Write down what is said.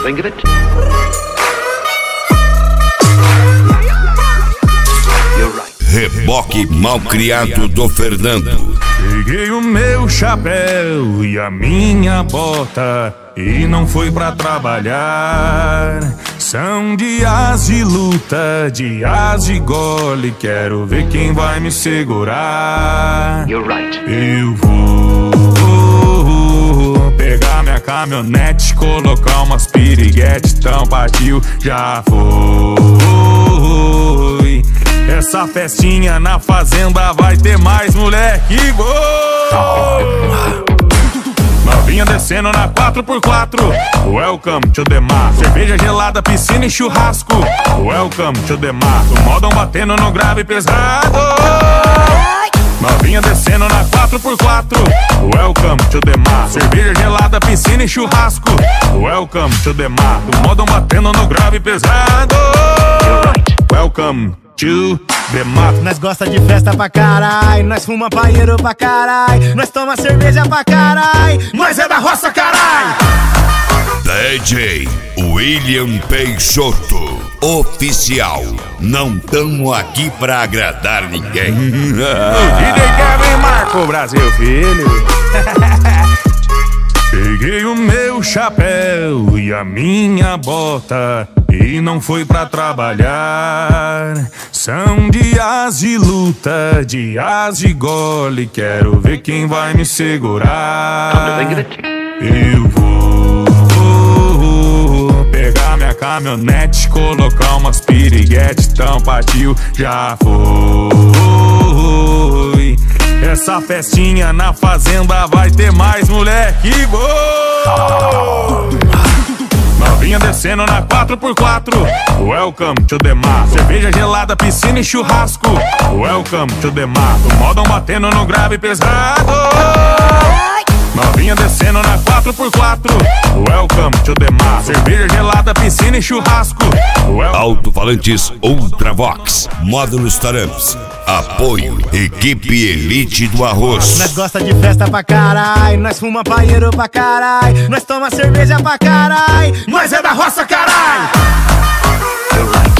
think of it. You're right. Reboque malcriado do Fernando. Peguei o meu chapéu e a minha bota e não fui pra trabalhar. São dias de luta, dias de gole. Quero ver quem vai me segurar. You're right. Eu vou pegar minha caminhonete, colocar umas piriguete, então partiu, já foi. Essa festinha na fazenda vai ter mais moleque. Novinha descendo na 4x4. Welcome to the mar. Cerveja gelada, piscina e churrasco. Welcome to the mar. O modão batendo no grave pesado. Novinha descendo na 4x4. Welcome to the mar. Cerveja gelada, piscina e churrasco. Welcome to the mar. O modão batendo no grave pesado. Welcome to the mar. Nós gosta de festa pra carai, nós fuma paieiro pra carai, nós toma cerveja pra carai, nós é da roça carai. DJ William Peixoto, oficial. Não tamo aqui pra agradar ninguém. O DJ Kevin Marco, Brasil, filho. Peguei o meu chapéu e a minha bota e não fui pra trabalhar. São dias de luta, dias de gole. Quero ver quem vai me segurar. Come to think of it. Eu vou pegar minha caminhonete, colocar umas piriguete, então partiu, já foi. Essa festinha na fazenda vai ter mais moleque. Novinha descendo na 4x4. Welcome to the mar. Cerveja gelada, piscina e churrasco. Welcome to the mar. O modão batendo no grave pesado. Novinha descendo na 4x4. Welcome to the mar. Cerveja gelada, piscina e churrasco. Alto-falantes Ultravox, módulos Taramps. Apoio, equipe elite do arroz. Nós gosta de festa pra carai, nós fuma paieiro pra carai, nós toma cerveja pra carai, nós é da roça carai. You're right.